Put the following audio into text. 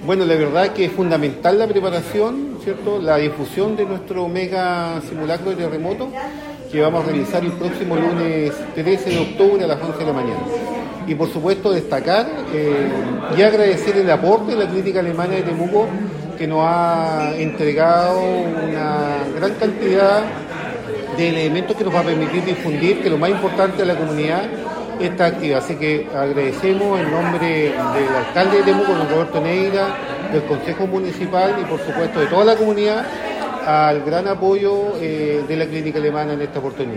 Bueno, la verdad que es fundamental la preparación, ¿cierto? La difusión de nuestro mega simulacro de terremoto que vamos a realizar el próximo lunes 13 de octubre a las 11 de la mañana. Y por supuesto destacar y agradecer el aporte de la Clínica Alemana de Temuco, que nos ha entregado una gran cantidad de elementos que nos va a permitir difundir, que lo más importante de la comunidad, esta actividad. Así que agradecemos en nombre del alcalde de Temuco, don Roberto Neira, del Consejo Municipal y por supuesto de toda la comunidad, al gran apoyo de la Clínica Alemana en esta oportunidad.